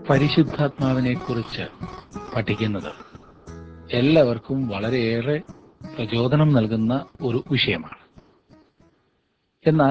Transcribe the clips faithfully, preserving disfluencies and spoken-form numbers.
പരിശുദ്ധാത്മാവിനെക്കുറിച്ച് പഠിക്കുന്നത് എല്ലാവർക്കും വളരെയേറെ പ്രചോദനം നൽകുന്ന ഒരു വിഷയമാണ്. എന്നാൽ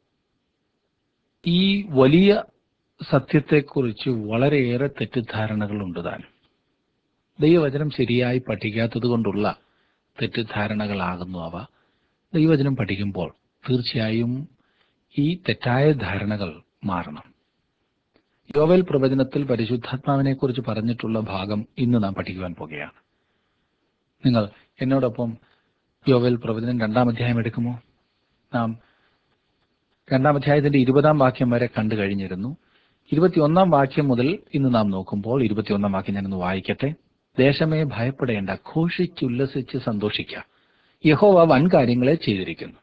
ഈ വലിയ സത്യത്തെക്കുറിച്ച് വളരെയേറെ തെറ്റിദ്ധാരണകളുണ്ട് താനും. ദൈവവചനം ശരിയായി പഠിക്കാത്തത് കൊണ്ടുള്ള തെറ്റിദ്ധാരണകളാകുന്നു അവ. ദൈവവചനം പഠിക്കുമ്പോൾ തീർച്ചയായും ഈ തെറ്റായ ധാരണകൾ മാറണം. യോവേൽ പ്രവചനത്തിൽ പരിശുദ്ധാത്മാവിനെക്കുറിച്ച് പറഞ്ഞിട്ടുള്ള ഭാഗം ഇന്ന് നാം പഠിക്കുവാൻ പോകുകയാണ്. നിങ്ങൾ എന്നോടൊപ്പം യോവേൽ പ്രവചനം രണ്ടാം അധ്യായം എടുക്കുമോ? നാം രണ്ടാം അധ്യായത്തിന്റെ ഇരുപതാം വാക്യം വരെ കണ്ടു കഴിഞ്ഞിരുന്നു. ഇരുപത്തിയൊന്നാം വാക്യം മുതൽ ഇന്ന് നാം നോക്കുമ്പോൾ ഇരുപത്തിയൊന്നാം വാക്യം ഞാനൊന്ന് വായിക്കട്ടെ. ദേശമേ ഭയപ്പെടേണ്ട, ഘോഷിച്ചുല്ലസിച്ച് സന്തോഷിക്കുക, യഹോവ വൻ കാര്യങ്ങളെ ചെയ്തിരിക്കുന്നു.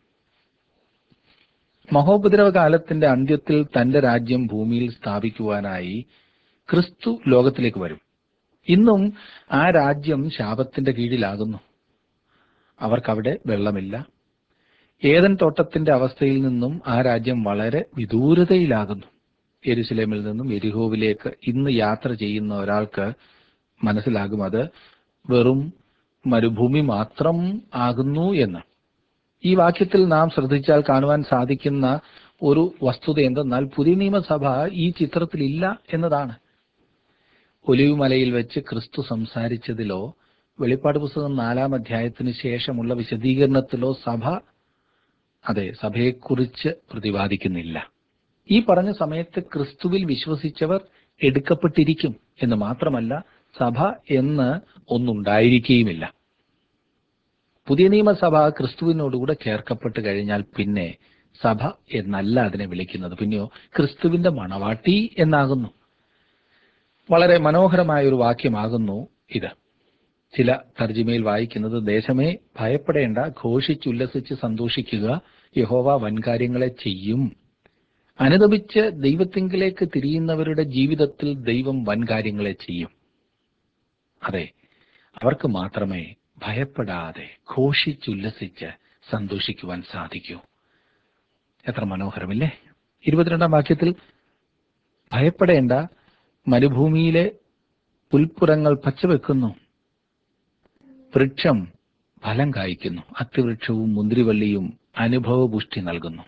മഹോപദ്രവ കാലത്തിന്റെ അന്ത്യത്തിൽ തന്റെ രാജ്യം ഭൂമിയിൽ സ്ഥാപിക്കുവാനായി ക്രിസ്തു ലോകത്തിലേക്ക് വരും. ഇന്നും ആ രാജ്യം ശാപത്തിന്റെ കീഴിലാകുന്നു. അവർക്കവിടെ വെള്ളമില്ല. ഏദൻ തോട്ടത്തിന്റെ അവസ്ഥയിൽ നിന്നും ആ രാജ്യം വളരെ വിദൂരതയിലാകുന്നു. യെരുശലേമിൽ നിന്നും യെരിഹോവിലേക്ക് ഇന്ന് യാത്ര ചെയ്യുന്ന ഒരാൾക്ക് മനസ്സിലാകും അത് വെറും മരുഭൂമി മാത്രം ആകുന്നു എന്ന്. ഈ വാക്യത്തിൽ നാം ശ്രദ്ധിച്ചാൽ കാണുവാൻ സാധിക്കുന്ന ഒരു വസ്തുത എന്തെന്നാൽ പുതിയ നിയമസഭ ഈ ചിത്രത്തിലില്ല എന്നതാണ്. ഒലിവ് മലയിൽ വെച്ച് ക്രിസ്തു സംസാരിച്ചതിലോ വെളിപ്പാട് പുസ്തകം നാലാം അധ്യായത്തിന് ശേഷമുള്ള വിശദീകരണത്തിലോ സഭ അതെ സഭയെക്കുറിച്ച് പ്രതിപാദിക്കുന്നില്ല. ഈ പറഞ്ഞ സമയത്ത് ക്രിസ്തുവിൽ വിശ്വസിച്ചവർ എടുക്കപ്പെട്ടിരിക്കും എന്ന് മാത്രമല്ല, സഭ എന്ന് ഒന്നുണ്ടായിരിക്കുകയുമില്ല. പുതിയ നിയമസഭ ക്രിസ്തുവിനോടുകൂടെ ചേർക്കപ്പെട്ട് കഴിഞ്ഞാൽ പിന്നെ സഭ എന്നല്ല അതിനെ വിളിക്കുന്നത്, പിന്നെയോ ക്രിസ്തുവിന്റെ മണവാട്ടി എന്നാകുന്നു. വളരെ മനോഹരമായ ഒരു വാക്യമാകുന്നു ഇത്. ചില തർജിമയിൽ വായിക്കുന്നത്, ദേശമേ ഭയപ്പെടേണ്ട, ഘോഷിച്ചുല്ലസിച്ച് സന്തോഷിക്കുക, യഹോവ വൻകാര്യങ്ങളെ ചെയ്യും. അനുതപിച്ച് ദൈവത്തിങ്കിലേക്ക് തിരിയുന്നവരുടെ ജീവിതത്തിൽ ദൈവം വൻകാര്യങ്ങളെ ചെയ്യും. അതെ, അവർക്ക് മാത്രമേ ഭയപ്പെടാതെ ഘോഷിച്ചുല്ലസിച്ച് സന്തോഷിക്കുവാൻ സാധിക്കൂ. എത്ര മനോഹരമില്ലേ? ഇരുപത്തിരണ്ടാം വാക്യത്തിൽ ഭയപ്പെടേണ്ട, മരുഭൂമിയിലെ പുൽപ്പുറങ്ങൾ പച്ചവെക്കുന്നു, വൃക്ഷം ഫലം കായ്ക്കുന്നു, അത്തിവൃക്ഷവും മുന്തിരിവള്ളിയും അനുഭവപുഷ്ടി നൽകുന്നു.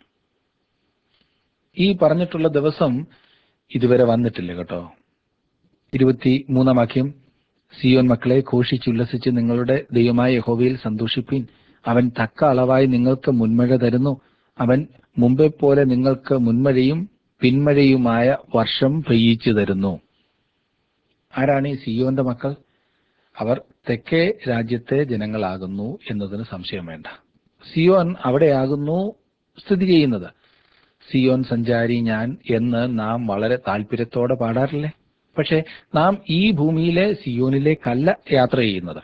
ഈ പറഞ്ഞിട്ടുള്ള ദിവസം ഇതുവരെ വന്നിട്ടില്ല കേട്ടോ. ഇരുപത്തി മൂന്നാം വാക്യം, സിയോൻ മക്കളെ, ഘോഷിച്ചുല്ലസിച്ച് നിങ്ങളുടെ ദൈവമായ യഹോവയിൽ സന്തോഷിപ്പീൻ. അവൻ തക്ക അളവായി നിങ്ങൾക്ക് മുൻമഴ തരുന്നു. അവൻ മുമ്പേ പോലെ നിങ്ങൾക്ക് മുൻമഴയും പിന്മഴയുമായ വർഷം പെയ്യിച്ചു തരുന്നു. ആരാണ് ഈ സിയോന്റെ മക്കൾ? അവർ തെക്കേ രാജ്യത്തെ ജനങ്ങളാകുന്നു എന്നതിന് സംശയം വേണ്ട. സിയോൻ അവിടെയാകുന്നു സ്ഥിതി ചെയ്യുന്നത്. സിയോൻ സഞ്ചാരി ഞാൻ എന്ന് നാം വളരെ താല്പര്യത്തോടെ പാടാറില്ലേ? പക്ഷെ നാം ഈ ഭൂമിയിലെ സിയോനിലേക്കല്ല യാത്ര ചെയ്യുന്നത്.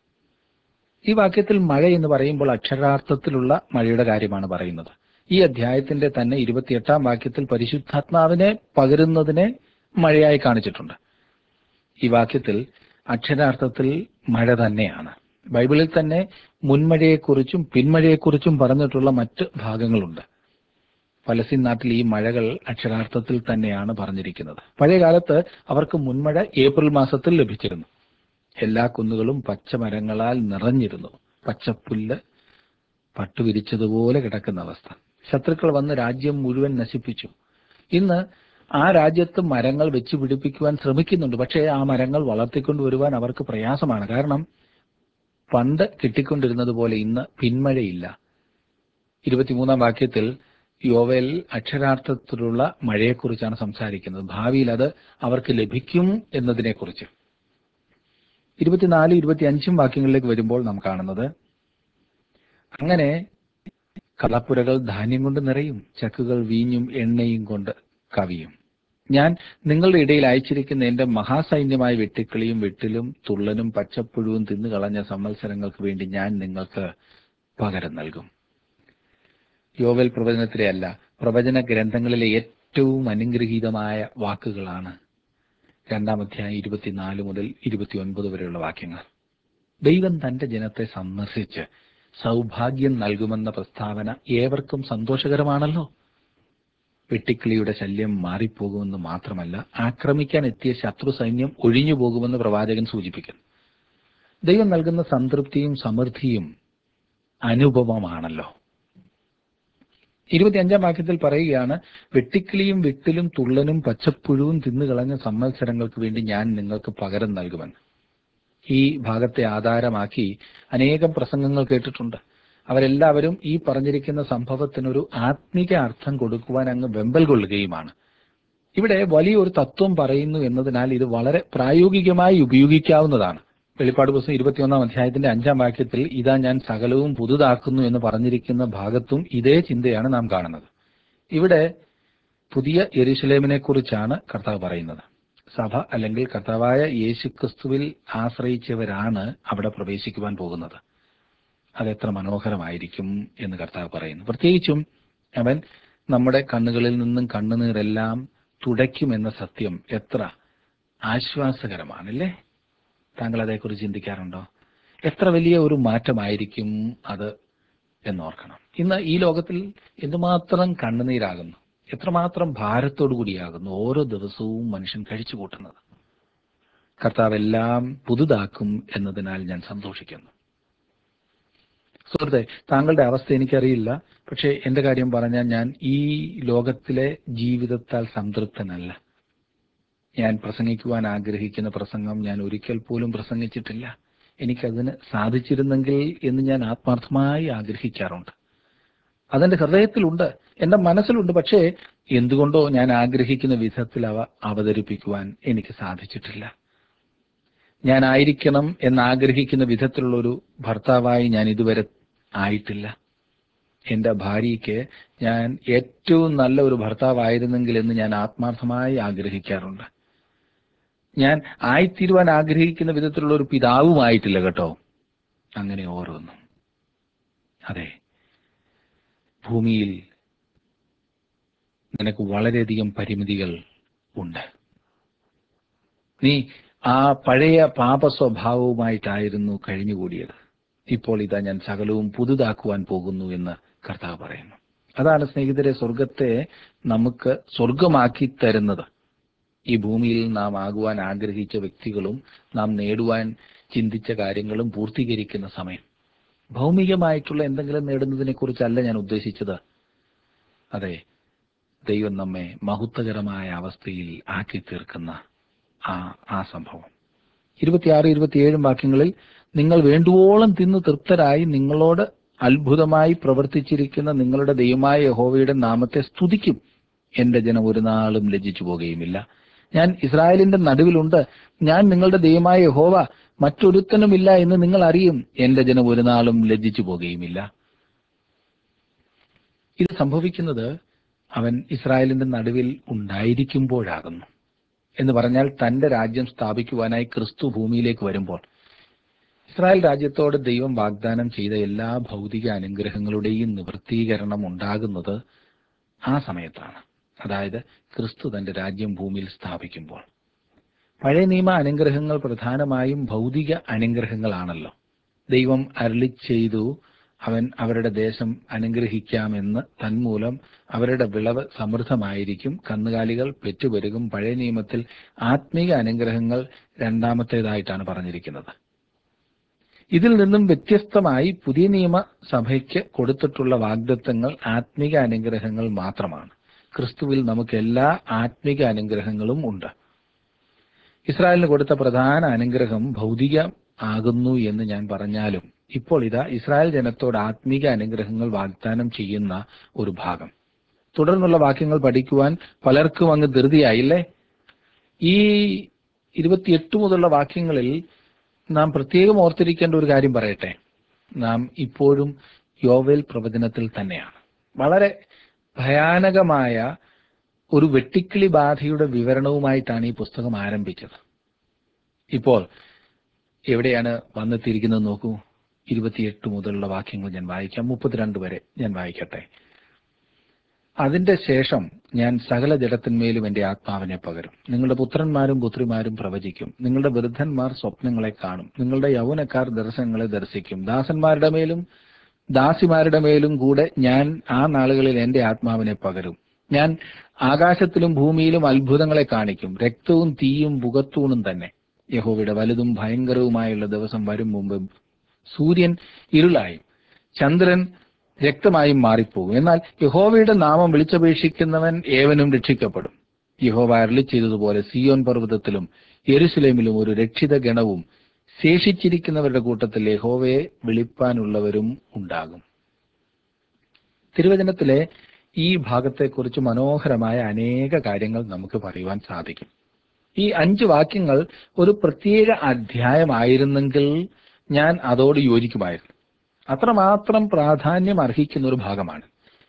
ഈ വാക്യത്തിൽ മഴ എന്ന് പറയുമ്പോൾ അക്ഷരാർത്ഥത്തിലുള്ള മഴയുടെ കാര്യമാണ് പറയുന്നത്. ഈ അധ്യായത്തിന്റെ തന്നെ ഇരുപത്തിയെട്ടാം വാക്യത്തിൽ പരിശുദ്ധാത്മാവിനെ പകരുന്നതിനെ മഴയായി കാണിച്ചിട്ടുണ്ട്. ഈ വാക്യത്തിൽ അക്ഷരാർത്ഥത്തിൽ മഴ തന്നെയാണ്. ബൈബിളിൽ തന്നെ മുൻമഴയെക്കുറിച്ചും പിന്മഴയെക്കുറിച്ചും പറഞ്ഞിട്ടുള്ള മറ്റ് ഭാഗങ്ങളുണ്ട്. പലസ്തീൻ നാട്ടിൽ ഈ മഴകൾ അക്ഷരാർത്ഥത്തിൽ തന്നെയാണ് പറഞ്ഞിരിക്കുന്നത്. പഴയ കാലത്ത് അവർക്ക് മുൻമഴ ഏപ്രിൽ മാസത്തിൽ ലഭിച്ചിരുന്നു. എല്ലാ കുന്നുകളും പച്ചമരങ്ങളാൽ നിറഞ്ഞിരുന്നു. പച്ചപ്പുല്ല് പട്ടുവിരിച്ചതുപോലെ കിടക്കുന്ന അവസ്ഥ. ശത്രുക്കൾ വന്ന് രാജ്യം മുഴുവൻ നശിപ്പിച്ചു. ഇന്ന് ആ രാജ്യത്ത് മരങ്ങൾ വെച്ച് പിടിപ്പിക്കുവാൻ ശ്രമിക്കുന്നുണ്ട്. പക്ഷേ ആ മരങ്ങൾ വളർത്തിക്കൊണ്ടുവരുവാൻ അവർക്ക് പ്രയാസമാണ്. കാരണം പണ്ട് കിട്ടിക്കൊണ്ടിരുന്നത് പോലെ ഇന്ന് പിന്മഴയില്ല. ഇരുപത്തിമൂന്നാം വാക്യത്തിൽ യോവേൽ അക്ഷരാർത്ഥത്തിലുള്ള മഴയെക്കുറിച്ചാണ് സംസാരിക്കുന്നത്. ഭാവിയിൽ അത് അവർക്ക് ലഭിക്കും എന്നതിനെക്കുറിച്ച്. ഇരുപത്തിനാല് ഇരുപത്തിയഞ്ചും വാക്യങ്ങളിലേക്ക് വരുമ്പോൾ നാം കാണുന്നത്, അങ്ങനെ കളപ്പുരകൾ ധാന്യം കൊണ്ട് നിറയും, ചക്കുകൾ വീഞ്ഞും എണ്ണയും കൊണ്ട് കവിയും. ഞാൻ നിങ്ങളുടെ ഇടയിൽ അയച്ചിരിക്കുന്ന എന്റെ മഹാസൈന്യമായ വെട്ടുക്കിളിയും വെട്ടിലും തുള്ളനും പച്ചപ്പുഴുവും തിന്നുകളഞ്ഞ സംവത്സരങ്ങൾക്ക് വേണ്ടി ഞാൻ നിങ്ങൾക്ക് പകരം നൽകും. യോവേൽ പ്രവചനത്തിലെ അല്ല, പ്രവചന ഗ്രന്ഥങ്ങളിലെ ഏറ്റവും അനുഗ്രഹീതമായ വാക്കുകളാണ് രണ്ടാം അധ്യായം ഇരുപത്തിനാല് മുതൽ ഇരുപത്തിയൊൻപത് വരെയുള്ള വാക്യങ്ങൾ. ദൈവം തന്റെ ജനത്തെ സന്ദർശിച്ച് സൗഭാഗ്യം നൽകുമെന്ന പ്രസ്താവന ഏവർക്കും സന്തോഷകരമാണല്ലോ. വെട്ടിക്കിളിയുടെ ശല്യം മാറിപ്പോകുമെന്ന് മാത്രമല്ല, ആക്രമിക്കാൻ എത്തിയ ശത്രു സൈന്യം ഒഴിഞ്ഞു പോകുമെന്ന് പ്രവാചകൻ സൂചിപ്പിക്കുന്നു. ദൈവം നൽകുന്ന സംതൃപ്തിയും സമൃദ്ധിയും അനുഭവമാണല്ലോ. ഇരുപത്തിയഞ്ചാം വാക്യത്തിൽ പറയുകയാണ്, വെട്ടിക്കിളിയും വിട്ടിലും തുള്ളനും പച്ചപ്പുഴുവും തിന്നുകളഞ്ഞ സംവത്സരങ്ങൾക്ക് വേണ്ടി ഞാൻ നിങ്ങൾക്ക് പകരം നൽകുമെന്ന്. ഈ ഭാഗത്തെ ആധാരമാക്കി അനേകം പ്രസംഗങ്ങൾ കേട്ടിട്ടുണ്ട്. അവരെല്ലാവരും ഈ പറഞ്ഞിരിക്കുന്ന സംഭവത്തിനൊരു ആത്മീക അർത്ഥം കൊടുക്കുവാൻ അങ്ങ് വെമ്പൽ കൊള്ളുകയുമാണ്. ഇവിടെ വലിയൊരു തത്വം പറയുന്നു എന്നതിനാൽ ഇത് വളരെ പ്രായോഗികമായി ഉപയോഗിക്കാവുന്നതാണ്. വെളിപ്പാട് പുസ്തകം ഇരുപത്തിയൊന്നാം അധ്യായത്തിന്റെ അഞ്ചാം വാക്യത്തിൽ ഇതാ ഞാൻ സകലവും പുതുതാക്കുന്നു എന്ന് പറഞ്ഞിരിക്കുന്ന ഭാഗത്തും ഇതേ ചിന്തയാണ് നാം കാണുന്നത്. ഇവിടെ പുതിയ യെരൂശലേമിനെ കുറിച്ചാണ് കർത്താവ് പറയുന്നത്. സഭ അല്ലെങ്കിൽ കർത്താവായ യേശുക്രിസ്തുവിൽ ആശ്രയിച്ചവരാണ് അവിടെ പ്രവേശിക്കുവാൻ പോകുന്നത്. അതെത്ര മനോഹരമായിരിക്കും എന്ന് കർത്താവ് പറയുന്നു. പ്രത്യേകിച്ചും അവൻ നമ്മുടെ കണ്ണുകളിൽ നിന്നും കണ്ണുനീരെല്ലാം തുടയ്ക്കുമെന്ന സത്യം എത്ര ആശ്വാസകരമാണല്ലേ? താങ്കൾ അതേക്കുറിച്ച് ചിന്തിക്കാറുണ്ടോ? എത്ര വലിയ ഒരു മാറ്റമായിരിക്കും അത് എന്നോർക്കണം. ഇന്ന് ഈ ലോകത്തിൽ എന്തുമാത്രം കണ്ണുനീരാകുന്നു, എത്രമാത്രം ഭാരത്തോടു കൂടിയാകുന്നു ഓരോ ദിവസവും മനുഷ്യൻ കഴിച്ചു കൂട്ടുന്നത്. കർത്താവ് എല്ലാം പുതുതാക്കും എന്നതിനാൽ ഞാൻ സന്തോഷിക്കുന്നു. സുഹൃത്തെ, താങ്കളുടെ അവസ്ഥ എനിക്കറിയില്ല. പക്ഷേ എന്റെ കാര്യം പറഞ്ഞാൽ ഞാൻ ഈ ലോകത്തിലെ ജീവിതത്താൽ സംതൃപ്തനല്ല. ഞാൻ പ്രസംഗിക്കുവാൻ ആഗ്രഹിക്കുന്ന പ്രസംഗം ഞാൻ ഒരിക്കൽ പോലും പ്രസംഗിച്ചിട്ടില്ല. എനിക്കതിന് സാധിച്ചിരുന്നെങ്കിൽ എന്ന് ഞാൻ ആത്മാർത്ഥമായി ആഗ്രഹിക്കാറുണ്ട്. അതെന്റെ ഹൃദയത്തിലുണ്ട്, എന്റെ മനസ്സിലുണ്ട്. പക്ഷേ എന്തുകൊണ്ടോ ഞാൻ ആഗ്രഹിക്കുന്ന വിധത്തിൽ അവ അവതരിപ്പിക്കുവാൻ എനിക്ക് സാധിച്ചിട്ടില്ല. ഞാൻ ആയിരിക്കണം എന്നാഗ്രഹിക്കുന്ന വിധത്തിലുള്ള ഒരു ഭർത്താവായി ഞാൻ ഇതുവരെ ആയിട്ടില്ല. എന്റെ ഭാര്യയ്ക്ക് ഞാൻ ഏറ്റവും നല്ല ഒരു ഭർത്താവായിരുന്നെങ്കിൽ എന്ന് ഞാൻ ആത്മാർത്ഥമായി ആഗ്രഹിക്കാറുണ്ട്. ഞാൻ ആയിത്തീരുവാൻ ആഗ്രഹിക്കുന്ന വിധത്തിലുള്ള ഒരു പിതാവുമായിട്ടില്ല കേട്ടോ. അങ്ങനെ ഓരോന്നും. അതെ, ഭൂമിയിൽ നിനക്ക് വളരെയധികം പരിമിതികൾ ഉണ്ട്. നീ ആ പഴയ പാപ സ്വഭാവവുമായിട്ടായിരുന്നു കഴിഞ്ഞുകൂടിയത്. ഇപ്പോൾ ഇതാ ഞാൻ സകലവും പുതുതാക്കുവാൻ പോകുന്നു എന്ന് കർത്താവ് പറയുന്നു. അതാണ് സ്നേഹിതരെ സ്വർഗത്തെ നമുക്ക് സ്വർഗമാക്കി തരുന്നത്. ഈ ഭൂമിയിൽ നാം ആകുവാൻ ആഗ്രഹിച്ച വ്യക്തികളും നാം നേടുവാൻ ചിന്തിച്ച കാര്യങ്ങളും പൂർത്തീകരിക്കുന്ന സമയം. ഭൗമികമായിട്ടുള്ള എന്തെങ്കിലും നേടുന്നതിനെ കുറിച്ചല്ല ഞാൻ ഉദ്ദേശിച്ചത്. അതെ, ദൈവം നമ്മെ മഹത്വകരമായ അവസ്ഥയിൽ ആക്കി തീർക്കുന്ന ആ ആ സംഭവം. ഇരുപത്തിയാറ് ഇരുപത്തിയേഴും വാക്യങ്ങളിൽ നിങ്ങൾ വേണ്ടുവോളം തിന്ന് തൃപ്തരായി നിങ്ങളോട് അത്ഭുതമായി പ്രവർത്തിച്ചിരിക്കുന്ന നിങ്ങളുടെ ദൈവമായ യഹോവയുടെ നാമത്തെ സ്തുതിക്കും. എന്റെ ജനം ഒരു നാളും ലജ്ജിച്ചു പോകുകയുമില്ല. ഞാൻ ഇസ്രായേലിന്റെ നടുവിലുണ്ട്. ഞാൻ നിങ്ങളുടെ ദൈവമായ യഹോവ, മറ്റൊരുത്തനുമില്ല എന്ന് നിങ്ങൾ അറിയും. എന്റെ ജനം ഒരു നാളും ലജ്ജിച്ചു പോകുകയുമില്ല. ഇത് സംഭവിക്കുന്നത് അവൻ ഇസ്രായേലിന്റെ നടുവിൽ ഉണ്ടായിരിക്കുമ്പോഴാകുന്നു. എന്ന് പറഞ്ഞാൽ തന്റെ രാജ്യം സ്ഥാപിക്കുവാനായി ക്രിസ്തു ഭൂമിയിലേക്ക് വരുമ്പോൾ. ഇസ്രായേൽ രാജ്യത്തോട് ദൈവം വാഗ്ദാനം ചെയ്ത എല്ലാ ഭൗതിക അനുഗ്രഹങ്ങളുടെയും നിവൃത്തീകരണം ഉണ്ടാകുന്നത് ആ സമയത്താണ്. അതായത് ക്രിസ്തു തന്റെ രാജ്യം ഭൂമിയിൽ സ്ഥാപിക്കുമ്പോൾ. പഴയ നിയമ അനുഗ്രഹങ്ങൾ പ്രധാനമായും ഭൗതിക അനുഗ്രഹങ്ങളാണല്ലോ. ദൈവം അരുളി ചെയ്തു അവൻ അവരുടെ ദേശം അനുഗ്രഹിക്കാമെന്ന്, തന്മൂലം അവരുടെ വിളവ് സമൃദ്ധമായിരിക്കും, കന്നുകാലികൾ പെറ്റുപെരുകും. പഴയ നിയമത്തിൽ ആത്മീക അനുഗ്രഹങ്ങൾ രണ്ടാമത്തേതായിട്ടാണ് പറഞ്ഞിരിക്കുന്നത്. ഇതിൽ നിന്നും വ്യത്യസ്തമായി പുതിയ നിയമ സഭയ്ക്ക് കൊടുത്തിട്ടുള്ള വാഗ്ദത്തങ്ങൾ ആത്മീക അനുഗ്രഹങ്ങൾ മാത്രമാണ്. ക്രിസ്തുവിൽ നമുക്ക് എല്ലാ ആത്മീക അനുഗ്രഹങ്ങളും ഉണ്ട്. ഇസ്രായേലിന് കൊടുത്ത പ്രധാന അനുഗ്രഹം ഭൗതിക ആകുന്നു എന്ന് ഞാൻ പറഞ്ഞാലും ഇപ്പോൾ ഇതാ ഇസ്രായേൽ ജനത്തോട് ആത്മീക അനുഗ്രഹങ്ങൾ വാഗ്ദാനം ചെയ്യുന്ന ഒരു ഭാഗം. തുടർന്നുള്ള വാക്യങ്ങൾ പഠിക്കുവാൻ പലർക്കും അങ്ങ് ധൃതിയായില്ലേ? ഈ ഇരുപത്തിയെട്ട് മുതലുള്ള വാക്യങ്ങളിൽ നാം പ്രത്യേകം ഓർത്തിരിക്കേണ്ട ഒരു കാര്യം പറയട്ടെ. നാം ഇപ്പോഴും യോവേൽ പ്രവചനത്തിൽ തന്നെയാണ്. വളരെ ഭയാനകമായ ഒരു വെട്ടിക്കിളി ബാധയുടെ വിവരണവുമായിട്ടാണ് ഈ പുസ്തകം ആരംഭിച്ചത്. ഇപ്പോൾ എവിടെയാണ് വന്നെത്തിയിരിക്കുന്നത് നോക്കൂ. ഇരുപത്തിയെട്ട് മുതലുള്ള വാക്യങ്ങൾ ഞാൻ വായിക്കാം. മുപ്പത്തിരണ്ട് വരെ ഞാൻ വായിക്കട്ടെ. അതിന്റെ ശേഷം ഞാൻ സകല ജഡത്തിന്മേലും എന്റെ ആത്മാവിനെ പകരും. നിങ്ങളുടെ പുത്രന്മാരും പുത്രിമാരും പ്രവചിക്കും. നിങ്ങളുടെ വൃദ്ധന്മാർ സ്വപ്നങ്ങളെ കാണും. നിങ്ങളുടെ യൗവനക്കാർ ദർശനങ്ങളെ ദർശിക്കും. ദാസന്മാരുടെ മേലും ദാസിമാരുടെ മേലും കൂടെ ഞാൻ ആ നാളുകളിൽ എന്റെ ആത്മാവിനെ പകരും. ഞാൻ ആകാശത്തിലും ഭൂമിയിലും അത്ഭുതങ്ങളെ കാണിക്കും, രക്തവും തീയും പുകത്തൂണും തന്നെ. യഹോവയുടെ വലുതും ഭയങ്കരവുമായുള്ള ദിവസം വരും മുമ്പ് സൂര്യൻ ഇരുളായും ചന്ദ്രൻ രക്തമായും മാറിപ്പോകും. എന്നാൽ യഹോവയുടെ നാമം വിളിച്ചപേക്ഷിക്കുന്നവൻ ഏവനും രക്ഷിക്കപ്പെടും. യഹോവ അരുളി ചെയ്തതുപോലെ സിയോൻ പർവ്വതത്തിലും യെരുശലേമിലും ഒരു രക്ഷിത ഗണവും ശേഷിച്ചിരിക്കുന്നവരുടെ കൂട്ടത്തിൽ യഹോവയെ വിളിപ്പാനുള്ളവരും ഉണ്ടാകും. തിരുവചനത്തിലെ ഈ ഭാഗത്തെക്കുറിച്ച് മനോഹരമായ അനേക കാര്യങ്ങൾ നമുക്ക് പറയുവാൻ സാധിക്കും. ഈ അഞ്ച് വാക്യങ്ങൾ ഒരു പ്രത്യേക അധ്യായമായിരുന്നെങ്കിൽ ഞാൻ അതോട് യോജിക്കുമായിരുന്നു. അത്രമാത്രം പ്രാധാന്യം അർഹിക്കുന്ന ഒരു ഭാഗമാണ്.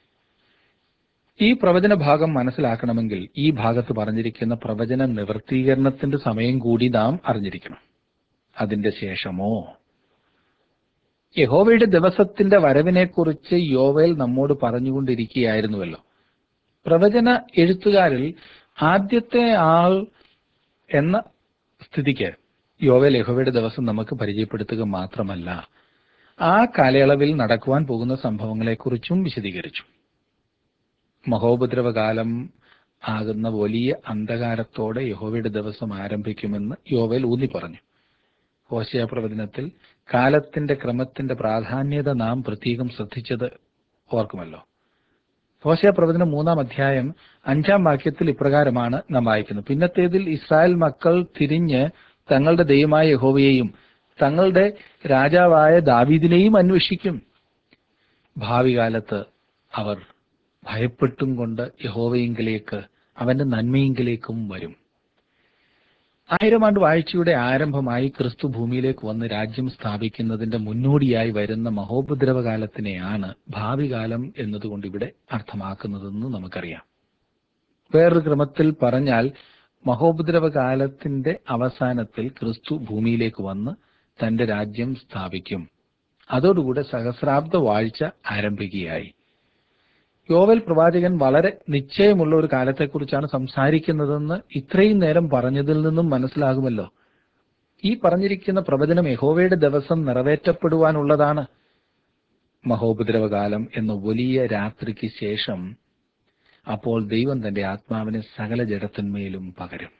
ഈ പ്രവചന ഭാഗം മനസ്സിലാക്കണമെങ്കിൽ ഈ ഭാഗത്ത് പറഞ്ഞിരിക്കുന്ന പ്രവചന നിവർത്തീകരണത്തിന്റെ സമയം കൂടി നാം അറിഞ്ഞിരിക്കണം. അതിന്റെ ശേഷമോ? യഹോവയുടെ ദിവസത്തിന്റെ വരവിനെക്കുറിച്ച് യോവേൽ നമ്മോട് പറഞ്ഞുകൊണ്ടിരിക്കുകയായിരുന്നുവല്ലോ. പ്രവചന എഴുത്തുകാരിൽ ആദ്യത്തെ ആൾ എന്ന സ്ഥിതിക്ക് യോവേൽ യഹോവയുടെ ദിവസം നമുക്ക് പരിചയപ്പെടുത്തുക മാത്രമല്ല, ആ കാലയളവിൽ നടക്കുവാൻ പോകുന്ന സംഭവങ്ങളെക്കുറിച്ചും വിശദീകരിച്ചു. മഹോപദ്രവകാലം ആകുന്ന വലിയ അന്ധകാരത്തോടെ യഹോവയുടെ ദിവസം ആരംഭിക്കുമെന്ന് യോവേൽ ഊന്നി പറഞ്ഞു. ഹോശേയ പ്രവചനത്തിൽ കാലത്തിന്റെ ക്രമത്തിന്റെ പ്രാധാന്യത നാം പ്രത്യേകം ശ്രദ്ധിച്ചത് ഓർക്കുമല്ലോ. ഹോശേയ പ്രവചനം മൂന്നാം അധ്യായം അഞ്ചാം വാക്യത്തിൽ ഇപ്രകാരമാണ് നാം വായിക്കുന്നത്: പിന്നത്തേതിൽ ഇസ്രായേൽ മക്കൾ തിരിഞ്ഞ് തങ്ങളുടെ ദൈവമായ യഹോവയെയും തങ്ങളുടെ രാജാവായ ദാവീദിനെയും അന്വേഷിക്കും. ഭാവി കാലത്ത് അവർ ഭയപ്പെട്ടും കൊണ്ട് യഹോവയിങ്കലേക്ക്, അവന്റെ നന്മയിങ്കലേക്കും വരും. ആയിരം ആണ്ട് വാഴ്ചയുടെ ആരംഭമായി ക്രിസ്തു ഭൂമിയിലേക്ക് വന്ന് രാജ്യം സ്ഥാപിക്കുന്നതിന്റെ മുന്നോടിയായി വരുന്ന മഹോപദ്രവകാലത്തിനെയാണ് ഭാവി കാലം എന്നതുകൊണ്ട് ഇവിടെ അർത്ഥമാക്കുന്നതെന്ന് നമുക്കറിയാം. വേറൊരു ക്രമത്തിൽ പറഞ്ഞാൽ മഹോപദ്രവകാലത്തിന്റെ അവസാനത്തിൽ ക്രിസ്തു ഭൂമിയിലേക്ക് വന്ന് തന്റെ രാജ്യം സ്ഥാപിക്കും. അതോടുകൂടെ സഹസ്രാബ്ദ വാഴ്ച ആരംഭിക്കുകയായി. യോവേൽ പ്രവാചകൻ വളരെ നിശ്ചയമുള്ള ഒരു കാലത്തെക്കുറിച്ചാണ് സംസാരിക്കുന്നതെന്ന് ഇത്രയും നേരം പറഞ്ഞതിൽ നിന്നും മനസ്സിലാകുമല്ലോ. ഈ പറഞ്ഞിരിക്കുന്ന പ്രവചനം യഹോവയുടെ ദിവസം നിറവേറ്റപ്പെടുവാനുള്ളതാണ്. മഹോപദ്രവകാലം എന്ന വലിയ രാത്രിക്ക് ശേഷം അപ്പോൾ ദൈവം തന്റെ ആത്മാവിനെ സകല ജഡത്തിന്മേലും പകരും.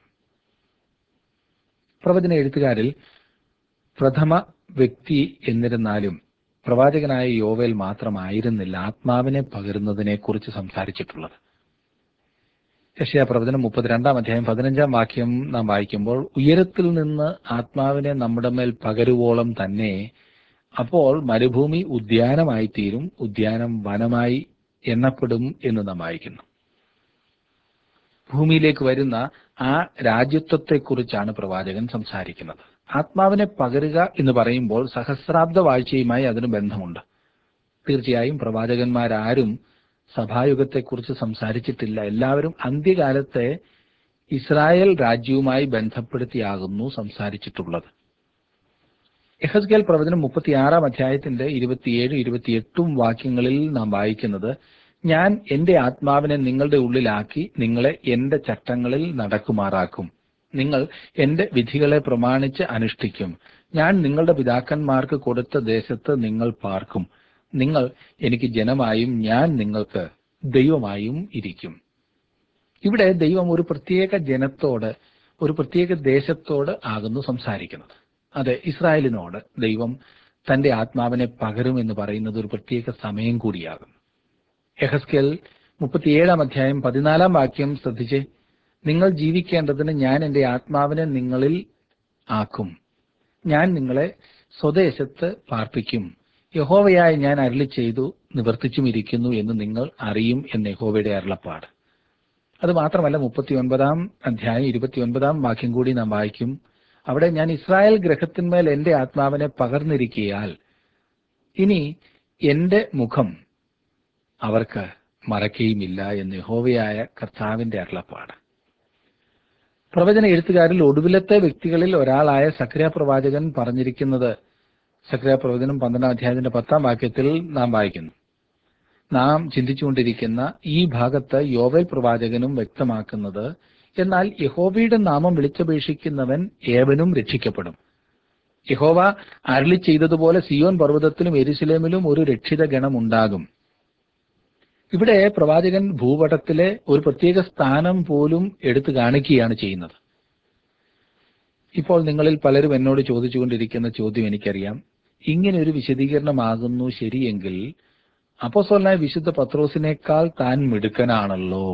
പ്രവചന എഴുത്തുകാരിൽ പ്രഥമ വ്യക്തി എന്നിരുന്നാലും പ്രവാചകനായ യോവേൽ മാത്രമായിരുന്നില്ല ആത്മാവിനെ പകരുന്നതിനെ കുറിച്ച് സംസാരിച്ചിട്ടുള്ളത്. യെശയ്യാ പ്രവചനം മുപ്പത്തിരണ്ടാം അധ്യായം പതിനഞ്ചാം വാക്യം നാം വായിക്കുമ്പോൾ, ഉയരത്തിൽ നിന്ന് ആത്മാവിനെ നമ്മുടെ മേൽ പകരുവോളം തന്നെ അപ്പോൾ മരുഭൂമി ഉദ്യാനമായി തീരും, ഉദ്യാനം വനമായി എണ്ണപ്പെടും എന്ന് നാം വായിക്കുന്നു. ഭൂമിയിലേക്ക് വരുന്ന ആ രാജ്യത്വത്തെക്കുറിച്ചാണ് പ്രവാചകൻ സംസാരിക്കുന്നത്. ആത്മാവിനെ പകരുക എന്ന് പറയുമ്പോൾ സഹസ്രാബ്ദ വാഴ്ചയുമായി അതിന് ബന്ധമുണ്ട്. തീർച്ചയായും പ്രവാചകന്മാരാരും സഭായുഗത്തെക്കുറിച്ച് സംസാരിച്ചിട്ടില്ല. എല്ലാവരും അന്ത്യകാലത്തെ ഇസ്രായേൽ രാജ്യവുമായി ബന്ധപ്പെടുത്തിയാകുന്നു സംസാരിച്ചിട്ടുള്ളത്. യെഹെസ്കേൽ പ്രവചനം മുപ്പത്തിയാറാം അധ്യായത്തിന്റെ ഇരുപത്തിയേഴ് ഇരുപത്തിയെട്ടും വാക്യങ്ങളിൽ നാം വായിക്കുന്നത്, ഞാൻ എന്റെ ആത്മാവിനെ നിങ്ങളുടെ ഉള്ളിലാക്കി നിങ്ങളെ എന്റെ ചട്ടങ്ങളിൽ നടക്കുമാറാക്കും. നിങ്ങൾ എന്റെ വിധികളെ പ്രമാണിച്ച് അനുഷ്ഠിക്കും. ഞാൻ നിങ്ങളുടെ പിതാക്കന്മാർക്ക് കൊടുത്ത ദേശത്ത് നിങ്ങൾ പാർക്കും. നിങ്ങൾ എനിക്ക് ജനമായും ഞാൻ നിങ്ങൾക്ക് ദൈവമായും ഇരിക്കും. ഇവിടെ ദൈവം ഒരു പ്രത്യേക ജനത്തോട്, ഒരു പ്രത്യേക ദേശത്തോട് ആകുന്നു സംസാരിക്കുന്നത്. അതെ, ഇസ്രായേലിനോട് ദൈവം തന്റെ ആത്മാവിനെ പകരും എന്ന് പറയുന്നത് ഒരു പ്രത്യേക സമയം കൂടിയാകും. യെഹെസ്കേൽ മുപ്പത്തിയേഴാം അധ്യായം പതിനാലാം വാക്യം ശ്രദ്ധിച്ചേ: നിങ്ങൾ ജീവിക്കേണ്ടതിന് ഞാൻ എന്റെ ആത്മാവിനെ നിങ്ങളിൽ ആക്കും. ഞാൻ നിങ്ങളെ സ്വദേശത്ത് പാർപ്പിക്കും. യഹോവയായി ഞാൻ അരുളി ചെയ്തു നിവർത്തിച്ചും ഇരിക്കുന്നു എന്ന് നിങ്ങൾ അറിയും എന്ന് യഹോവയുടെ അരുളപ്പാട്. അത് മാത്രമല്ല, മുപ്പത്തി ഒൻപതാം അധ്യായം ഇരുപത്തി ഒൻപതാം വാക്യം കൂടി നാം വായിക്കും. അവിടെ, ഞാൻ ഇസ്രായേൽ ഗൃഹത്തിന്മേൽ എന്റെ ആത്മാവിനെ പകർന്നിരിക്കയാൽ ഇനി എന്റെ മുഖം അവർക്ക് മറയ്ക്കുകയുമില്ല എന്ന് യഹോവയായ കർത്താവിന്റെ അരുളപ്പാട്. പ്രവചന എഴുത്തുകാരിൽ ഒടുവിലത്തെ വ്യക്തികളിൽ ഒരാളായ സഖര്യാ പ്രവാചകൻ പറഞ്ഞിരിക്കുന്നത് സഖര്യാ പ്രവചനം പന്ത്രണ്ടാം അധ്യായത്തിന്റെ പത്താം വാക്യത്തിൽ നാം വായിക്കുന്നു. നാം ചിന്തിച്ചുകൊണ്ടിരിക്കുന്ന ഈ ഭാഗത്ത് യോവേൽ പ്രവാചകനും വ്യക്തമാക്കുന്നത്, എന്നാൽ യഹോവയുടെ നാമം വിളിച്ചപേക്ഷിക്കുന്നവൻ ഏവനും രക്ഷിക്കപ്പെടും. യഹോവ അരുളി ചെയ്തതുപോലെ സിയോൻ പർവ്വതത്തിലും യെരൂശലേമിലും ഒരു രക്ഷിത ഗണം ഉണ്ടാകും. ഇവിടെ പ്രവാചകൻ ഭൂപടത്തിലെ ഒരു പ്രത്യേക സ്ഥാനം പോലും എടുത്തു കാണിക്കുകയാണ് ചെയ്യുന്നത്. ഇപ്പോൾ നിങ്ങളിൽ പലരും എന്നോട് ചോദിച്ചുകൊണ്ടിരിക്കുന്ന ചോദ്യം എനിക്കറിയാം. ഇങ്ങനെ ഒരു വിശദീകരണമാകുന്നു ശരിയെങ്കിൽ അപ്പോസ്തലനായ വിശുദ്ധ പത്രോസിനേക്കാൾ താൻ മിടുക്കനാണല്ലോ.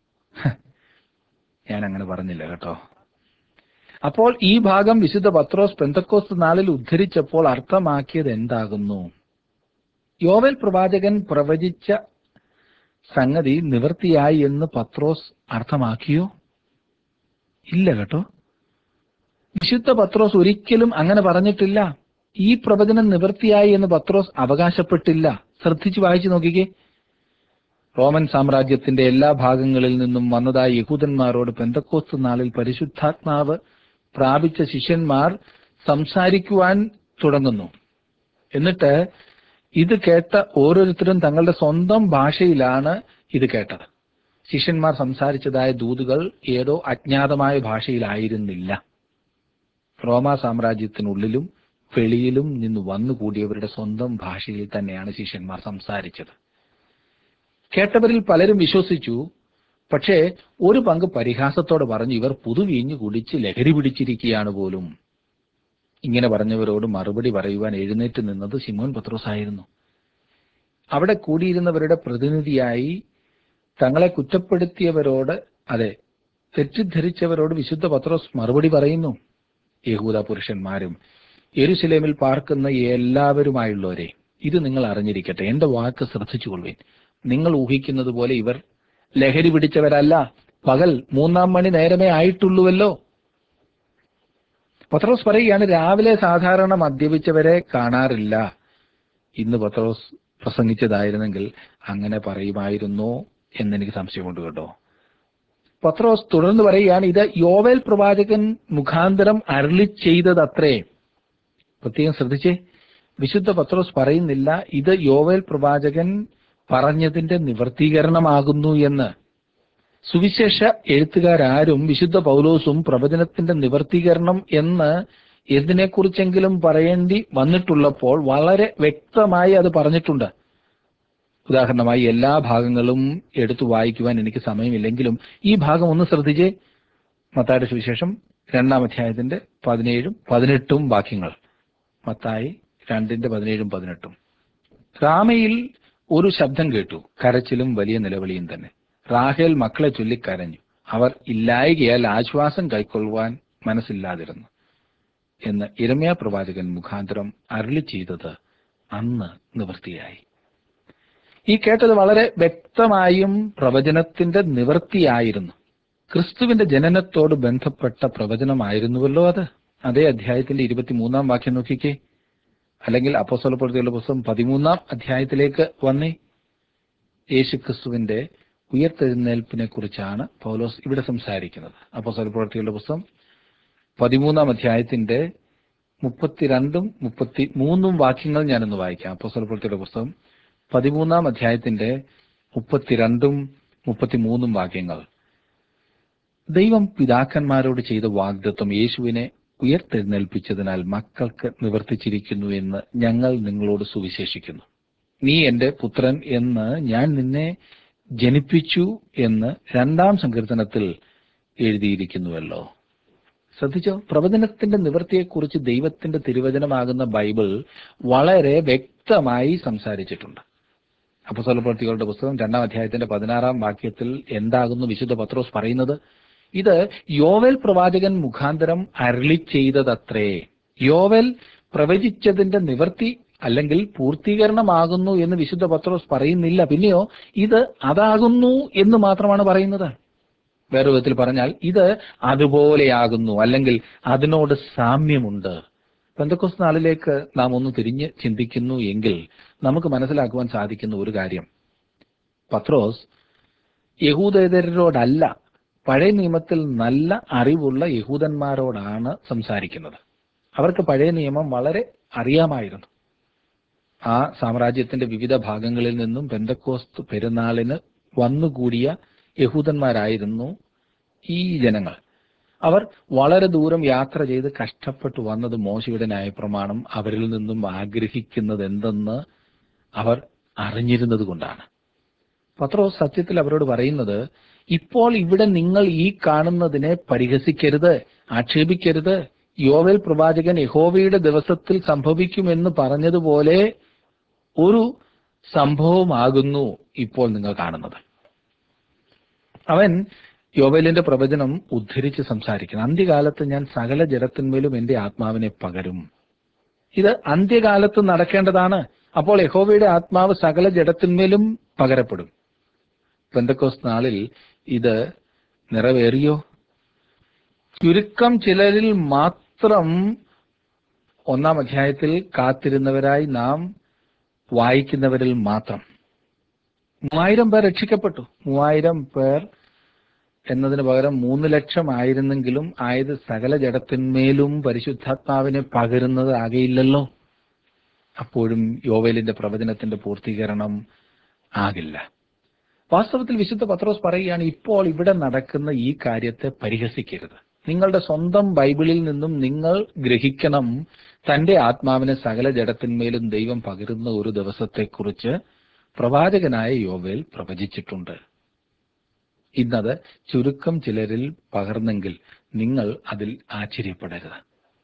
ഞാൻ അങ്ങനെ പറഞ്ഞില്ല കേട്ടോ. അപ്പോൾ ഈ ഭാഗം വിശുദ്ധ പത്രോസ് പെന്തക്കോസ്ത് നാളിൽ ഉദ്ധരിച്ചപ്പോൾ അർത്ഥമാക്കിയത് എന്താകുന്നു? യോവേൽ പ്രവാചകൻ പ്രവചിച്ച സംഗതി നിവൃത്തിയായി എന്ന് പത്രോസ് അർത്ഥമാക്കിയോ? ഇല്ല കേട്ടോ. വിശുദ്ധ പത്രോസ് ഒരിക്കലും അങ്ങനെ പറഞ്ഞിട്ടില്ല. ഈ പ്രവചനം നിവൃത്തിയായി എന്ന് പത്രോസ് അവകാശപ്പെട്ടില്ല. ശ്രദ്ധിച്ചു വായിച്ചു നോക്കിക്കേ. റോമൻ സാമ്രാജ്യത്തിന്റെ എല്ലാ ഭാഗങ്ങളിൽ നിന്നും വന്നതായ യഹൂദന്മാരോട് പെന്തക്കോസ്ത് നാളിൽ പരിശുദ്ധാത്മാവ് പ്രാപിച്ച ശിഷ്യന്മാർ സംസാരിക്കുവാൻ തുടങ്ങുന്നു. എന്നിട്ട് ഇത് കേട്ട ഓരോരുത്തരും തങ്ങളുടെ സ്വന്തം ഭാഷയിലാണ് ഇത് കേട്ടത്. ശിഷ്യന്മാർ സംസാരിച്ചതായ ദൂതുകൾ ഏതോ അജ്ഞാതമായ ഭാഷയിലായിരുന്നില്ല. റോമാ സാമ്രാജ്യത്തിനുള്ളിലും വെളിയിലും നിന്ന് വന്നുകൂടിയവരുടെ സ്വന്തം ഭാഷയിൽ തന്നെയാണ് ശിഷ്യന്മാർ സംസാരിച്ചത്. കേട്ടവരിൽ പലരും വിശ്വസിച്ചു. പക്ഷേ ഒരു പങ്ക് പരിഹാസത്തോടെ പറഞ്ഞു, ഇവർ പുതുവീഞ്ഞു കുടിച്ച് ലഹരി പിടിച്ചിരിക്കുകയാണ് പോലും. ഇങ്ങനെ പറഞ്ഞവരോട് മറുപടി പറയുവാൻ എഴുന്നേറ്റ് നിന്നത് ശിമോൻ പത്രോസ് ആയിരുന്നു. അവിടെ കൂടിയിരുന്നവരുടെ പ്രതിനിധിയായി തങ്ങളെ കുറ്റപ്പെടുത്തിയവരോട്, അതെ, തെറ്റിദ്ധരിച്ചവരോട് വിശുദ്ധ പത്രോസ് മറുപടി പറയുന്നു. യഹൂദ പുരുഷന്മാരും യെരുശലേമിൽ പാർക്കുന്ന എല്ലാവരുമായുള്ളവരെ, ഇത് നിങ്ങൾ അറിഞ്ഞിരിക്കട്ടെ. എന്റെ വാക്ക് ശ്രദ്ധിച്ചുകൊള്ളുവിൻ. നിങ്ങൾ ഊഹിക്കുന്നത് പോലെ ഇവർ ലഹരി പിടിച്ചവരല്ല. പകൽ മൂന്നാം മണി നേരമേ ആയിട്ടുള്ളൂവല്ലോ. പത്രോസ് പറയുകയാണ്, രാവിലെ സാധാരണ മദ്യപിച്ചവരെ കാണാറില്ല. ഇന്ന് പത്രോസ് പ്രസംഗിച്ചതായിരുന്നെങ്കിൽ അങ്ങനെ പറയുമായിരുന്നോ എന്നെനിക്ക് സംശയമുണ്ട് കേട്ടോ. പത്രോസ് തുടർന്ന് പറയുകയാണ്, ഇത് യോവേൽ പ്രവാചകൻ മുഖാന്തരം അരുളി ചെയ്തതത്രേ. പ്രത്യേകം ശ്രദ്ധിച്ചേ, വിശുദ്ധ പത്രോസ് പറയുന്നില്ല ഇത് യോവേൽ പ്രവാചകൻ പറഞ്ഞതിന്റെ നിവർത്തീകരണമാകുന്നു എന്ന്. സുവിശേഷ എഴുത്തുകാരും വിശുദ്ധ പൗലോസും പ്രവചനത്തിന്റെ നിവർത്തീകരണം എന്ന് എന്തിനെക്കുറിച്ചെങ്കിലും പറയേണ്ടി വന്നിട്ടുള്ളപ്പോൾ വളരെ വ്യക്തമായി അത് പറഞ്ഞിട്ടുണ്ട്. ഉദാഹരണമായി, എല്ലാ ഭാഗങ്ങളും എടുത്തു വായിക്കുവാൻ എനിക്ക് സമയമില്ലെങ്കിലും ഈ ഭാഗം ഒന്ന് ശ്രദ്ധിച്ചേ. മത്തായിയുടെ സുവിശേഷം രണ്ടാം അധ്യായത്തിന്റെ പതിനേഴും പതിനെട്ടും വാക്യങ്ങൾ. മത്തായി രണ്ടിന്റെ പതിനേഴും പതിനെട്ടും. റാമയിൽ ഒരു ശബ്ദം കേട്ടു, കരച്ചിലും വലിയ നിലവിളിയും തന്നെ. റാഹേൽ മക്കളെ ചൊല്ലി കരഞ്ഞു. അവർ ഇല്ലായ്കയാൽ ആശ്വാസം കൈക്കൊള്ളുവാൻ മനസ്സില്ലാതിരുന്നു എന്ന് യിരെമ്യാ പ്രവാചകൻ മുഖാന്തരം അരുളി ചെയ്തത് അന്ന് നിവൃത്തിയായി. ഈ കേട്ടത് വളരെ വ്യക്തമായും പ്രവചനത്തിന്റെ നിവൃത്തിയായിരുന്നു. ക്രിസ്തുവിന്റെ ജനനത്തോട് ബന്ധപ്പെട്ട പ്രവചനമായിരുന്നുവല്ലോ അത്. അതേ അധ്യായത്തിന്റെ ഇരുപത്തിമൂന്നാം വാക്യം നോക്കിക്കേ. അല്ലെങ്കിൽ അപ്പോസ്തലപ്രവൃത്തികളുടെ പുസ്തകം പതിമൂന്നാം അധ്യായത്തിലേക്ക് വന്നേ. യേശുക്രിസ്തുവിന്റെ ഉയർത്തെഴുന്നേൽപ്പിനെ കുറിച്ചാണ് പൗലോസ് ഇവിടെ സംസാരിക്കുന്നത്. അപ്പോസ്തലപ്രവൃത്തികളുടെ പുസ്തകം പതിമൂന്നാം അധ്യായത്തിന്റെ മുപ്പത്തിരണ്ടും മുപ്പത്തി മൂന്നും വാക്യങ്ങൾ ഞാനൊന്ന് വായിക്കാം. അപ്പോസ്തലപ്രവൃത്തിയുടെ പുസ്തകം പതിമൂന്നാം അധ്യായത്തിന്റെ മുപ്പത്തിരണ്ടും മുപ്പത്തിമൂന്നും വാക്യങ്ങൾ. ദൈവം പിതാക്കന്മാരോട് ചെയ്ത വാഗ്ദത്തം യേശുവിനെ ഉയർത്തെഴുന്നേൽപ്പിച്ചതിനാൽ മക്കൾക്ക് നിവർത്തിച്ചിരിക്കുന്നു എന്ന് ഞങ്ങൾ നിങ്ങളോട് സുവിശേഷിക്കുന്നു. നീ എന്റെ പുത്രൻ എന്ന് ഞാൻ നിന്നെ ജനിപ്പിച്ചു എന്ന് രണ്ടാം സങ്കീർത്തനത്തിൽ എഴുതിയിരിക്കുന്നുവല്ലോ. ശ്രദ്ധിച്ചോ? പ്രവചനത്തിന്റെ നിവൃത്തിയെക്കുറിച്ച് ദൈവത്തിന്റെ തിരുവചനമാകുന്ന ബൈബിൾ വളരെ വ്യക്തമായി സംസാരിച്ചിട്ടുണ്ട്. അപ്പോസ്തലപ്രവൃത്തികളുടെ പുസ്തകം രണ്ടാം അധ്യായത്തിന്റെ പതിനാറാം വാക്യത്തിൽ എന്താകുന്നു വിശുദ്ധ പത്രോസ് പറയുന്നത്? ഇത് യോവേൽ പ്രവാചകൻ മുഖാന്തരം അരുളി ചെയ്തതത്രേ. യോവേൽ പ്രവചിച്ചതിന്റെ നിവൃത്തി അല്ലെങ്കിൽ പൂർത്തീകരണമാകുന്നു എന്ന് വിശുദ്ധ പത്രോസ് പറയുന്നില്ല. പിന്നെയോ ഇത് അതാകുന്നു എന്ന് മാത്രമാണ് പറയുന്നത്. വേറെ വിധത്തിൽ പറഞ്ഞാൽ ഇത് അതുപോലെയാകുന്നു, അല്ലെങ്കിൽ അതിനോട് സാമ്യമുണ്ട്. പെന്തക്കോസ്ത് നാളിലേക്ക് നാം ഒന്ന് തിരിഞ്ഞ് ചിന്തിക്കുന്നു എങ്കിൽ നമുക്ക് മനസ്സിലാക്കുവാൻ സാധിക്കുന്ന ഒരു കാര്യം, പത്രോസ് യഹൂദേതരരോടല്ല, പഴയ നിയമത്തിൽ നല്ല അറിവുള്ള യഹൂദന്മാരോടാണ് സംസാരിക്കുന്നത്. അവർക്ക് പഴയ നിയമം വളരെ അറിയാമായിരുന്നു. ആ സാമ്രാജ്യത്തിന്റെ വിവിധ ഭാഗങ്ങളിൽ നിന്നും പെന്തക്കോസ്ത് പെരുന്നാളിന് വന്നുകൂടിയ യഹൂദന്മാരായിരുന്നു ഈ ജനങ്ങൾ. അവർ വളരെ ദൂരം യാത്ര ചെയ്ത് കഷ്ടപ്പെട്ടു വന്നത് മോശയുടെ ന്യായപ്രമാണം അവരിൽ നിന്നും ആഗ്രഹിക്കുന്നത് എന്തെന്ന് അവർ അറിഞ്ഞിരുന്നത് കൊണ്ടാണ്. പത്രോസ് സത്യത്തിൽ അവരോട് പറയുന്നത്, ഇപ്പോൾ ഇവിടെ നിങ്ങൾ ഈ കാണുന്നതിനെ പരിഹസിക്കരുത്, ആക്ഷേപിക്കരുത്. യോവേൽ പ്രവാചകൻ യഹോവയുടെ ദിവസത്തിൽ സംഭവിക്കുമെന്ന് പറഞ്ഞതുപോലെ ഒരു സംഭവമാകുന്നു ഇപ്പോൾ നിങ്ങൾ കാണുന്നത്. അവൻ യോവേലിന്റെ പ്രവചനം ഉദ്ധരിച്ച് സംസാരിക്കുന്നു. അന്ത്യകാലത്ത് ഞാൻ സകല ജഡത്തിന്മേലും എന്റെ ആത്മാവിനെ പകരും. ഇത് അന്ത്യകാലത്ത് നടക്കേണ്ടതാണ്. അപ്പോൾ യഹോവയുടെ ആത്മാവ് സകല ജഡത്തിന്മേലും പകരപ്പെടും. പെന്തക്കോസ്ത് നാളിൽ ഇത് നിറവേറിയോ? ചുരുക്കം ചിലരിൽ മാത്രം ഒന്നാം അധ്യായത്തിൽ കാത്തിരുന്നവരായി നാം വായിക്കുന്നവരിൽ മാത്രം മൂവായിരം പേർ രക്ഷിക്കപ്പെട്ടു. മൂവായിരം പേർ എന്നതിന് പകരം മൂന്ന് ലക്ഷം ആയിരുന്നെങ്കിലും ആയത് സകല ജഡത്തിന്മേലും പരിശുദ്ധാത്മാവിനെ പകരുന്നത് ആകെയില്ലല്ലോ. അപ്പോഴും യോവേലിന്റെ പ്രവചനത്തിന്റെ പൂർത്തീകരണം ആകില്ല. വാസ്തവത്തിൽ വിശുദ്ധ പത്രോസ് പറയുകയാണ്, ഇപ്പോൾ ഇവിടെ നടക്കുന്ന ഈ കാര്യത്തെ പരിഹസിക്കരുത്. നിങ്ങളുടെ സ്വന്തം ബൈബിളിൽ നിന്നും നിങ്ങൾ ഗ്രഹിക്കണം, തന്റെ ആത്മാവിനെ സകല ജഡത്തിന്മേലും ദൈവം പകരുന്ന ഒരു ദിവസത്തെക്കുറിച്ച് പ്രവാചകനായ യോവേൽ പ്രവചിച്ചിട്ടുണ്ട്. ഇന്നത് ചുരുക്കം ചിലരിൽ പകർന്നെങ്കിൽ നിങ്ങൾ അതിൽ ആശ്ചര്യപ്പെടരുത്.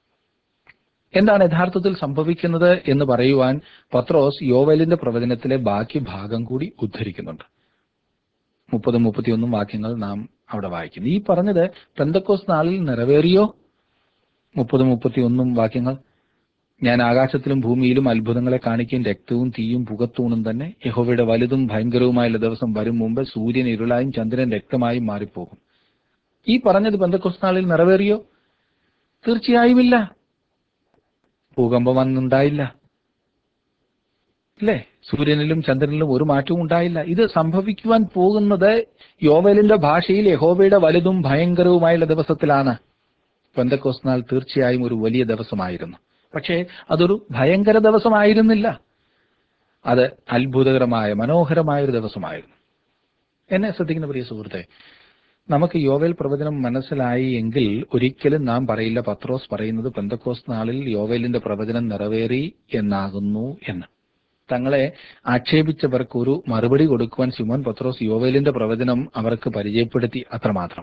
എന്താണ് യഥാർത്ഥത്തിൽ സംഭവിക്കുന്നത് എന്ന് പറയുവാൻ പത്രോസ് യോവേലിന്റെ പ്രവചനത്തിലെ ബാക്കി ഭാഗം കൂടി ഉദ്ധരിക്കുന്നുണ്ട്. മുപ്പതും മുപ്പത്തിയൊന്നും വാക്യങ്ങൾ നാം അവിടെ വായിക്കുന്നു. ഈ പറഞ്ഞത് പെന്തക്കോസ്ത് നാളിൽ നിറവേറിയോ? മുപ്പതും മുപ്പത്തിയൊന്നും വാക്യങ്ങൾ, ഞാൻ ആകാശത്തിലും ഭൂമിയിലും അത്ഭുതങ്ങളെ കാണിക്കുകയും രക്തവും തീയും പുകത്തൂണും തന്നെ. യഹോവയുടെ വലുതും ഭയങ്കരവുമായുള്ള ദിവസം വരും മുമ്പ് സൂര്യൻ ഇരുളായും ചന്ദ്രൻ രക്തമായും മാറിപ്പോകും. ഈ പറഞ്ഞത് പെന്തക്കോസ്ത് നാളിൽ നിറവേറിയോ? തീർച്ചയായും ഇല്ല. ഭൂകമ്പം അന്നുണ്ടായില്ല, അല്ലേ? സൂര്യനിലും ചന്ദ്രനിലും ഒരു മാറ്റവും ഉണ്ടായില്ല. ഇത് സംഭവിക്കുവാൻ പോകുന്നത് യോവേലിന്റെ ഭാഷയിൽ യഹോവയുടെ വലുതും ഭയങ്കരവുമായുള്ള ദിവസത്തിലാണ്. പെന്തക്കോസ്ത് നാൾ തീർച്ചയായും ഒരു വലിയ ദിവസമായിരുന്നു. പക്ഷേ അതൊരു ഭയങ്കര ദിവസമായിരുന്നില്ല. അത് അത്ഭുതകരമായ മനോഹരമായ ഒരു ദിവസമായിരുന്നു. എന്നെ ശ്രദ്ധിക്കുന്ന പ്രിയ സുഹൃത്തെ, നമുക്ക് യോവേൽ പ്രവചനം മനസ്സിലായി എങ്കിൽ ഒരിക്കലും നാം പറയില്ല പത്രോസ് പറയുന്നത് പെന്തക്കോസ്ത് നാളിൽ യോവേലിന്റെ പ്രവചനം നിറവേറി എന്നാകുന്നു എന്ന്. തങ്ങളെ ആക്ഷേപിച്ചവർക്ക് ഒരു മറുപടി കൊടുക്കുവാൻ ശിമോൻ പത്രോസ് യോവേലിന്റെ പ്രവചനം അവർക്ക് പരിചയപ്പെടുത്തി, അത്രമാത്രം.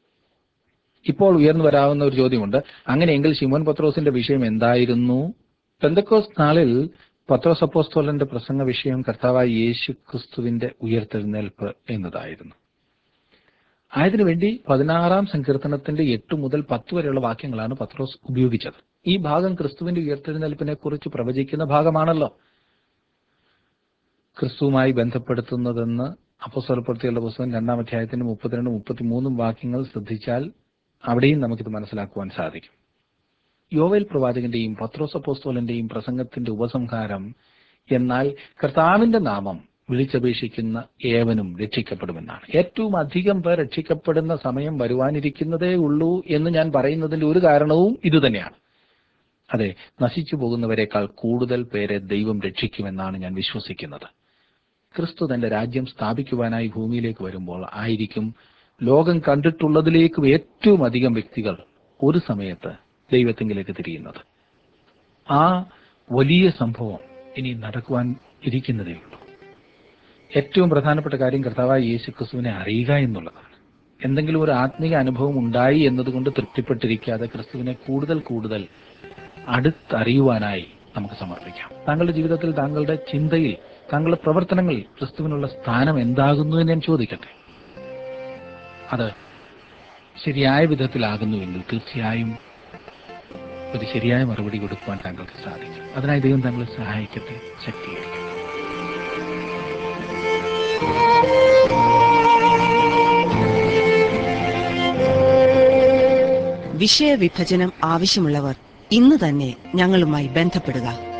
ഇപ്പോൾ ഉയർന്നു വരാവുന്ന ഒരു ചോദ്യമുണ്ട്, അങ്ങനെയെങ്കിൽ ശിമോൻ പത്രോസിന്റെ വിഷയം എന്തായിരുന്നു? പെന്തക്കോസ്ത് നാളിൽ പത്രോസ് അപ്പോസ്തലന്റെ പ്രസംഗ വിഷയം കർത്താവായ യേശു ക്രിസ്തുവിന്റെ ഉയർത്തെഴുന്നേൽപ്പ് എന്നതായിരുന്നു. ആയതിനുവേണ്ടി പതിനാറാം സങ്കീർത്തനത്തിന്റെ എട്ട് മുതൽ പത്ത് വരെയുള്ള വാക്യങ്ങളാണ് പത്രോസ് ഉപയോഗിച്ചത്. ഈ ഭാഗം ക്രിസ്തുവിന്റെ ഉയർത്തെഴുന്നേൽപ്പിനെ കുറിച്ച് പ്രവചിക്കുന്ന ഭാഗമാണല്ലോ. ക്രിസ്തുവുമായി ബന്ധപ്പെടുത്തുന്നതെന്ന് അപ്പോസ്തലപ്രവൃത്തികളുടെ പുസ്തകം രണ്ടാം അധ്യായത്തിന്റെ മുപ്പത്തിരണ്ട് മുപ്പത്തിമൂന്നും വാക്യങ്ങൾ ശ്രദ്ധിച്ചാൽ അവിടെയും നമുക്കിത് മനസ്സിലാക്കുവാൻ സാധിക്കും. യോവേൽ പ്രവാചകന്റെയും പത്രോസ് അപ്പോസ്തലന്റെയും പ്രസംഗത്തിന്റെ ഉപസംഹാരം, എന്നാൽ കർത്താവിന്റെ നാമം വിളിച്ചപേക്ഷിക്കുന്ന ഏവനും രക്ഷിക്കപ്പെടുമെന്നാണ്. ഏറ്റവും അധികം പേർ രക്ഷിക്കപ്പെടുന്ന സമയം വരുവാനിരിക്കുന്നതേ ഉള്ളൂ എന്ന് ഞാൻ പറയുന്നതിന്റെ ഒരു കാരണവും ഇതുതന്നെയാണ്. അതെ, നശിച്ചു പോകുന്നവരെക്കാൾ കൂടുതൽ പേരെ ദൈവം രക്ഷിക്കുമെന്നാണ് ഞാൻ വിശ്വസിക്കുന്നത്. ക്രിസ്തു തന്റെ രാജ്യം സ്ഥാപിക്കുവാനായി ഭൂമിയിലേക്ക് വരുമ്പോൾ ആയിരിക്കും ലോകം കണ്ടിട്ടുള്ളതിലേക്കും ഏറ്റവും അധികം വ്യക്തികൾ ഒരു സമയത്ത് ദൈവത്തിങ്കിലേക്ക് തിരിയുന്നത്. ആ വലിയ സംഭവം ഇനി നടക്കുവാൻ ഇരിക്കുന്നതേ ഉള്ളൂ. ഏറ്റവും പ്രധാനപ്പെട്ട കാര്യം കർത്താവായ യേശു ക്രിസ്തുവിനെ അറിയുക എന്നുള്ളതാണ്. എന്തെങ്കിലും ഒരു ആത്മീയ അനുഭവം ഉണ്ടായി എന്നതുകൊണ്ട് തൃപ്തിപ്പെട്ടിരിക്കാതെ ക്രിസ്തുവിനെ കൂടുതൽ കൂടുതൽ അടുത്തറിയുവാനായി നമുക്ക് സമർപ്പിക്കാം. താങ്കളുടെ ജീവിതത്തിൽ, താങ്കളുടെ ചിന്തയിൽ, താങ്കളുടെ പ്രവർത്തനങ്ങളിൽ ക്രിസ്തുവിനുള്ള സ്ഥാനം എന്താകുന്നു എന്ന് ഞാൻ ചോദിക്കട്ടെ. അത് ശരിയായ വിധത്തിലാകുന്നുവെങ്കിൽ തീർച്ചയായും ഒരു ശരിയായ മറുപടി കൊടുക്കുവാൻ താങ്കൾക്ക് സാധിക്കും. അതിനായി ദൈവം താങ്കളെ സഹായിക്കട്ടെ, ശക്തീകരിക്കട്ടെ. വിഷയവിഭജനം ആവശ്യമുള്ളവർ ഇന്ന് തന്നെ ഞങ്ങളുമായി ബന്ധപ്പെടുക.